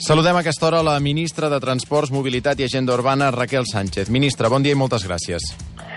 Saludem a aquesta hora la ministra de Transports, Mobilitat i Agenda Urbana, Raquel Sánchez. Ministra, bon dia i moltes gràcies.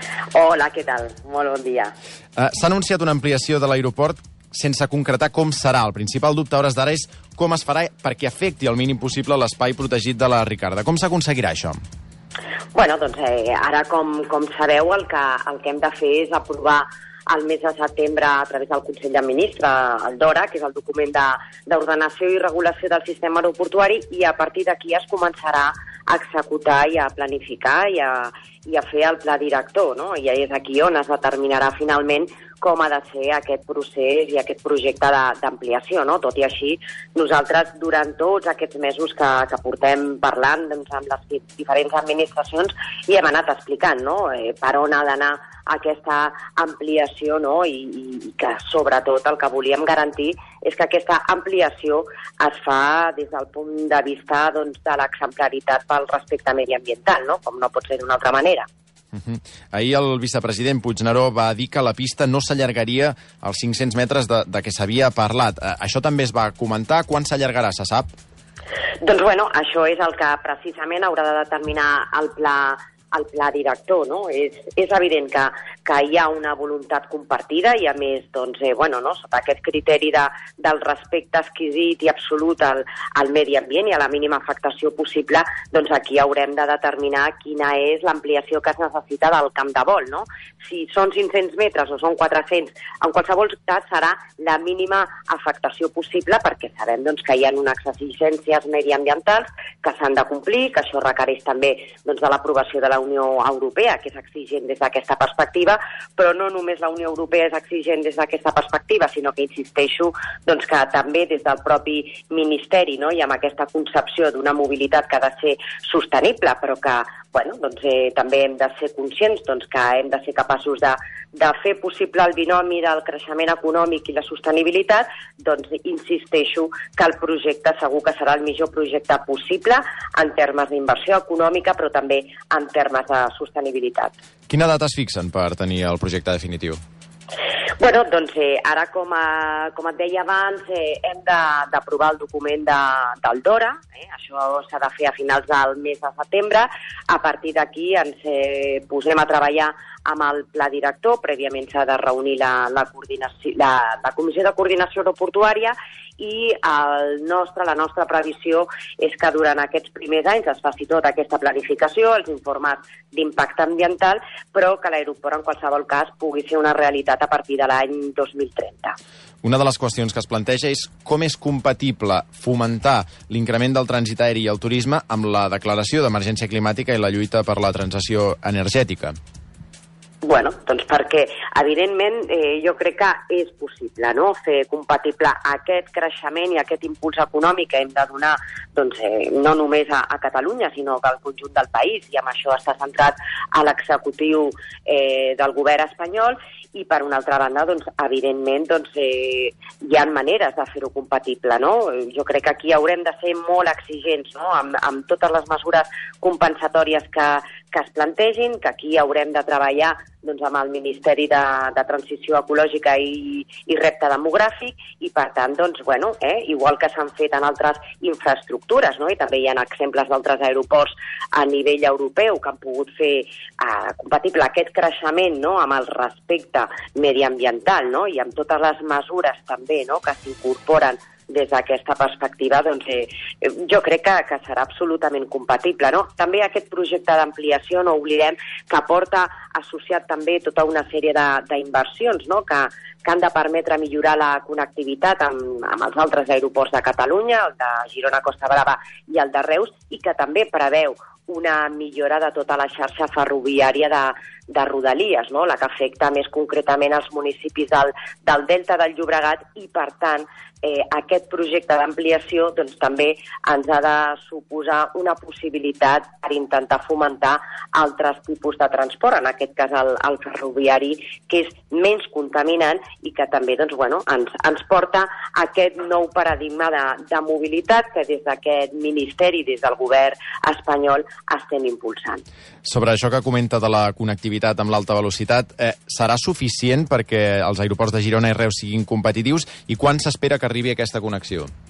Hola, què tal? Molt bon dia. S'ha anunciat una ampliació de l'aeroport sense concretar com serà. El principal dubte a hores d'ara és com es farà perquè afecti al mínim possible l'espai protegit de la Ricarda. Com s'aconseguirà això? Bueno, doncs ara, com sabeu, el que hem de fer és aprovar el mes de setembre a través del Consell de Ministres, el DORA, que és el document d'ordenació i regulació del sistema aeroportuari, i a partir d'aquí es començarà a executar i a planificar i a fer el pla director, no? I és aquí on es determinarà finalment com ha de ser aquest procés i aquest projecte d'ampliació, no? Tot i així, nosaltres, durant tots aquests mesos que portem parlant doncs, amb les diferents administracions, hi hem anat explicant, no? Per on ha d'anar aquesta ampliació, no? I que, sobretot, el que volíem garantir és que aquesta ampliació es fa des del punt de vista doncs, de l'exemplaritat pel respecte mediambiental, no? Com no pot ser d'una altra manera. Ahir el vicepresident Puigneró va dir que la pista no s'allargaria als 500 metres de què s'havia parlat. Això també es va comentar. Quan s'allargarà, se sap? Doncs bueno, això és el que precisament haurà de determinar el pla director, no? És evident que hi ha una voluntat compartida i, a més, doncs, no? Sota aquest criteri del respecte exquisit i absolut al medi ambient i a la mínima afectació possible, doncs aquí haurem de determinar quina és l'ampliació que es necessita del camp de vol, no? Si són 500 metres o són 400, en qualsevol cas serà la mínima afectació possible, perquè sabem doncs, que hi ha unes exigències mediambientals que s'han de complir, que això requereix també doncs, de l'aprovació de la Unió Europea, que és exigent des d'aquesta perspectiva, però no només la Unió Europea és exigent des d'aquesta perspectiva, sinó que insisteixo doncs, que també des del propi Ministeri, no? I amb aquesta concepció d'una mobilitat que ha de ser sostenible, però que també hem de ser conscients doncs, que hem de ser capaços de fer possible el binomi del creixement econòmic i la sostenibilitat, doncs insisteixo que el projecte segur que serà el millor projecte possible en termes d'inversió econòmica, però també en termes de sostenibilitat. Quina data es fixen per tenir el projecte definitiu? Bueno, doncs ara, com et deia abans, hem d'aprovar el document del DORA. Això s'ha de fer a finals del mes de setembre. A partir d'aquí ens posem a treballar amb el pla director. Prèviament s'ha de reunir la Comissió de Coordinació Aeroportuària i la nostra previsió és que durant aquests primers anys es faci tota aquesta planificació, els informes d'impacte ambiental, però que l'aeroport en qualsevol cas pugui ser una realitat a partir de l'any 2030. Una de les qüestions que es planteja és com és compatible fomentar l'increment del trànsit aeri i el turisme amb la declaració d'emergència climàtica i la lluita per la transició energètica. Bueno, doncs perquè, evidentment, jo crec que és possible, no?, fer compatible aquest creixement i aquest impuls econòmic que hem de donar, doncs, no només a Catalunya, sinó que al conjunt del país, i amb això està centrat a l'executiu del govern espanyol, i per una altra banda, doncs, evidentment, doncs, hi ha maneres de fer-ho compatible, no? Jo crec que aquí haurem de ser molt exigents, no?, amb totes les mesures compensatòries que es plantegin, que aquí haurem de treballar doncs, amb el Ministeri de Transició Ecològica i Repte Demogràfic, i per tant, doncs, igual que s'han fet en altres infraestructures, no? I també hi ha exemples d'altres aeroports a nivell europeu que han pogut fer compatible aquest creixement, no?, amb el respecte mediambiental, no?, i amb totes les mesures també, no?, que s'incorporen des d'aquesta perspectiva, doncs, jo crec que serà absolutament compatible, no? També aquest projecte d'ampliació, no oblidem, que porta associat també tota una sèrie d'inversions, no?, que han de permetre millorar la connectivitat amb els altres aeroports de Catalunya, el de Girona, Costa Brava i el de Reus, i que també preveu una millora de tota la xarxa ferroviària de Rodalies, no?, la que afecta més concretament els municipis del Delta del Llobregat, i per tant aquest projecte d'ampliació doncs, també ens ha de suposar una possibilitat per intentar fomentar altres tipus de transport, en aquest cas el ferroviari, que és menys contaminant i que també doncs, ens porta a aquest nou paradigma de mobilitat que des d'aquest ministeri, des del govern espanyol, estem impulsant. Sobre això que comenta de la connectivitat amb l'alta velocitat, serà suficient perquè els aeroports de Girona i Reus siguin competitius, i quan s'espera que arribi aquesta connexió?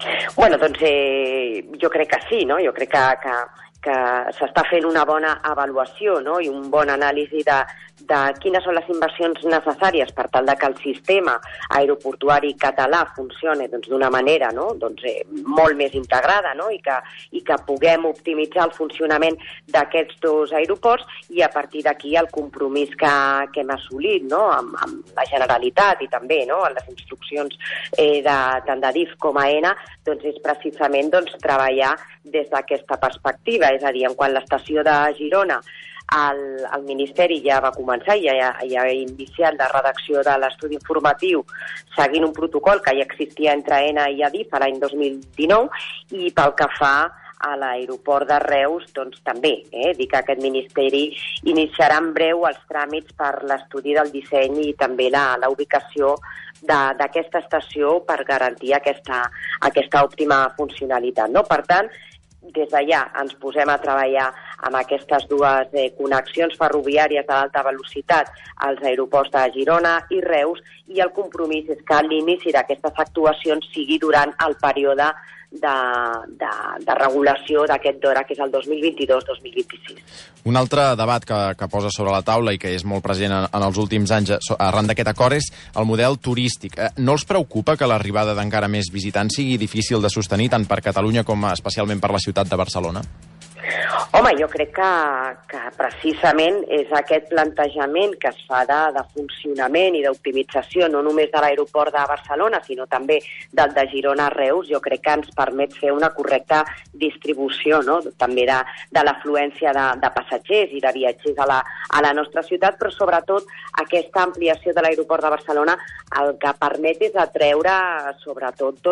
Bueno, doncs jo crec que sí, no? Jo crec que s'està fent una bona avaluació, no? I un bon anàlisi de quines són les inversions necessàries per tal de que el sistema aeroportuari català funcioni d'una manera, no? Molt més integrada, no? I que puguem optimitzar el funcionament d'aquests dos aeroports, i a partir d'aquí el compromís que hem assolit, no? Amb la Generalitat i també, no? En les instruccions tant de DIF com a ENA, és precisament treballar des d'aquesta perspectiva, és a dir, quan l'estació de Girona el Ministeri ja va començar, ja ha iniciat la redacció de l'estudi informatiu seguint un protocol que ja existia entre ENA i ADIF l'any 2019, i pel que fa a l'aeroport de Reus, també, dir que aquest Ministeri iniciarà en breu els tràmits per l'estudi del disseny i també la ubicació d'aquesta estació per garantir aquesta òptima funcionalitat, no? Per tant, des d'allà ens posem a treballar amb aquestes dues connexions ferroviàries de l'alta velocitat als aeroports de Girona i Reus, i el compromís és que l'inici d'aquestes actuacions sigui durant el període de regulació d'aquest DORA, que és el 2022-2026. Un altre debat que posa sobre la taula i que és molt present en els últims anys arran d'aquest acord és el model turístic. No els preocupa que l'arribada d'encara més visitants sigui difícil de sostenir tant per Catalunya com especialment per la ciutat de Barcelona? Home, jo crec que precisament és aquest plantejament que es fa de funcionament i d'optimització no només de l'aeroport de Barcelona, sinó també del de Girona a Reus. Jo crec que ens permet fer una correcta distribució, no? També de l'afluència de passatgers i de viatgers a la nostra ciutat, però sobretot aquesta ampliació de l'aeroport de Barcelona el que permet és atreure sobretot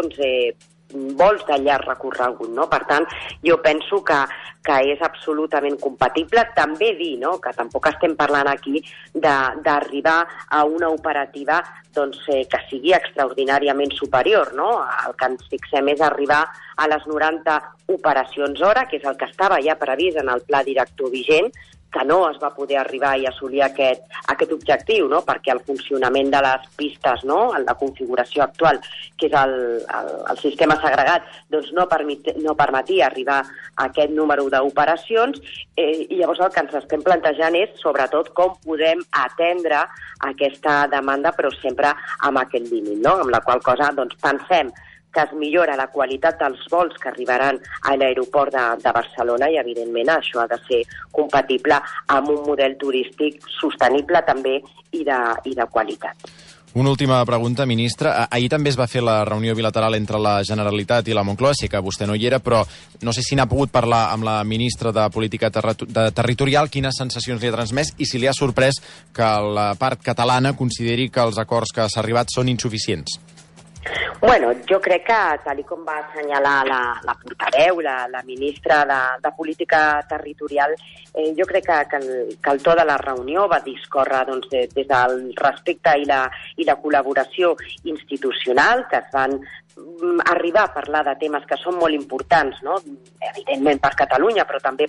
vols de llarg recorregut, no? Per tant, jo penso que és absolutament compatible. També dir, no?, que tampoc estem parlant aquí d'arribar a una operativa que sigui extraordinàriament superior, no? El que ens fixem és arribar a les 90 operacions hora, que és el que estava ja previst en el pla director vigent, que no es va poder arribar i assolir aquest objectiu, no? Perquè el funcionament de les pistes, no?, en la configuració actual, que és el sistema segregat, no permetia arribar a aquest número d'operacions, i llavors el que ens estem plantejant és, sobretot, com podem atendre aquesta demanda, però sempre amb aquest límit, no? Amb la qual cosa, pensem que es millora la qualitat dels vols que arribaran a l'aeroport de Barcelona, i, evidentment, això ha de ser compatible amb un model turístic sostenible també i de qualitat. Una última pregunta, ministra. Ahir també es va fer la reunió bilateral entre la Generalitat i la Moncloa, sé que vostè no hi era, però no sé si n'ha pogut parlar amb la ministra de Política Territorial, quines sensacions li ha transmès i si li ha sorprès que la part catalana consideri que els acords que s'ha arribat són insuficients. Bueno, jo crec que, tal com va assenyalar la portaveu, la ministra de Política Territorial, jo crec que el to de la reunió va discórrer des del respecte i la col·laboració institucional, que es van arribar a parlar de temes que són molt importants, no? Evidentment per Catalunya, però també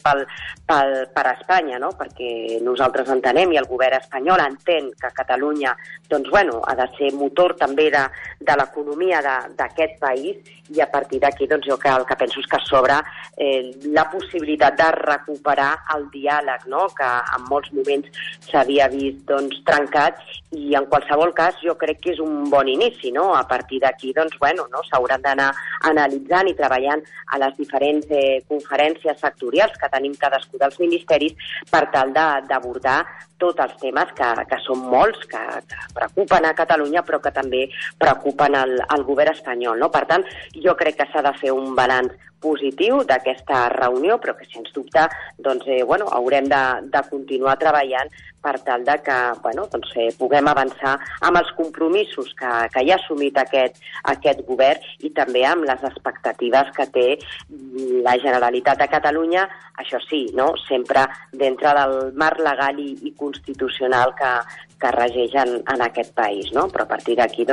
per Espanya, no? Perquè nosaltres entenem i el govern espanyol entén que Catalunya ha de ser motor també de l'economia d'aquest país, i a partir d'aquí jo el que penso és que s'obre la possibilitat de recuperar el diàleg, no? Que en molts moments s'havia vist trencat, i en qualsevol cas jo crec que és un bon inici, no? A partir d'aquí s'hauran d'anar analitzant i treballant a les diferents conferències sectorials que tenim cadascú dels ministeris per tal d'abordar tots els temes que són molts, que preocupen a Catalunya però que també preocupen al govern espanyol, no? Per tant, jo crec que s'ha de fer un balanç positiu d'aquesta reunió, però que, sens dubte, haurem de continuar treballant per tal de que puguem avançar amb els compromisos que ja ha assumit aquest govern i també amb les expectatives que té la Generalitat de Catalunya, això sí, no? Sempre dintre del marc legal i constitucional que regeix en aquest país, no? Però a partir d'aquí,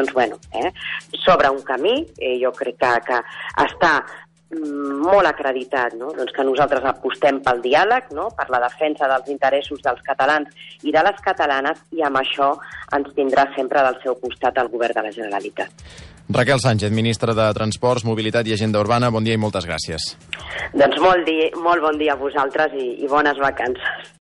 s'obre un camí, jo crec que està molt acreditat, no? Que nosaltres apostem pel diàleg, no? Per la defensa dels interessos dels catalans i de les catalanes, i amb això ens tindrà sempre del seu costat el govern de la Generalitat. Raquel Sánchez, ministra de Transports, Mobilitat i Agenda Urbana, bon dia i moltes gràcies. Doncs molt bon dia a vosaltres i bones vacances.